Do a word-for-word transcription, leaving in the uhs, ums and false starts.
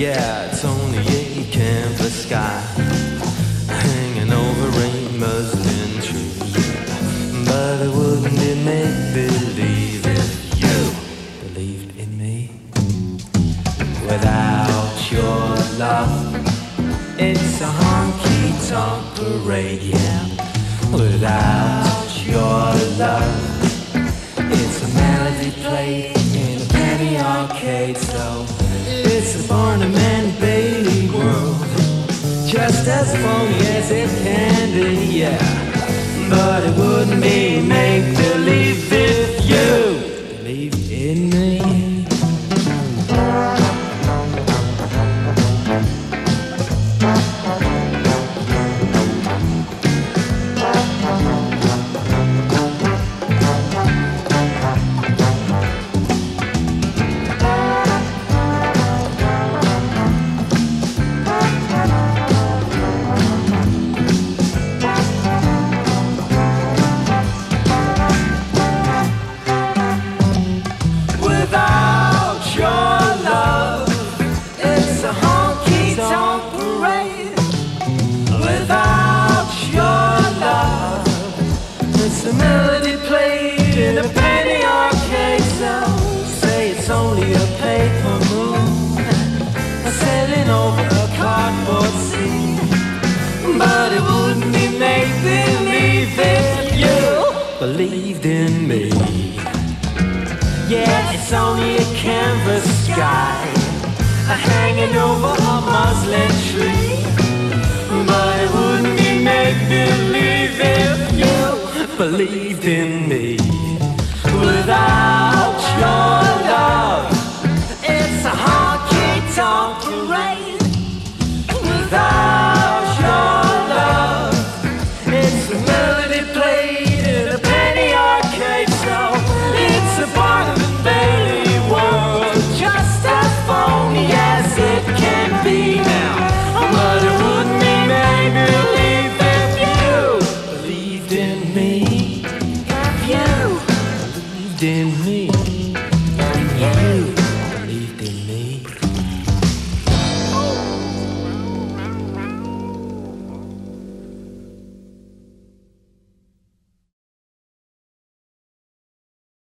Yeah, it's only a canvas sky hanging over a muslin tree. But it wouldn't be make-believe if you believed in me. Without your love, it's a honky-tonk parade, yeah. Without your love, it's a melody played in a penny arcade. So it's a Barnum and Bailey world, just as phony as it can be, yeah. But it wouldn't be make-believe if you believed in me. The melody played in a penny arcade. So say it's only a paper moon sailing over a cardboard sea. But it wouldn't be make-believe if you believed in me. Yeah, it's only a canvas sky hanging over a muslin tree. But it wouldn't be make-believe if you believed in me. Without your love, it's a honky-tonk parade.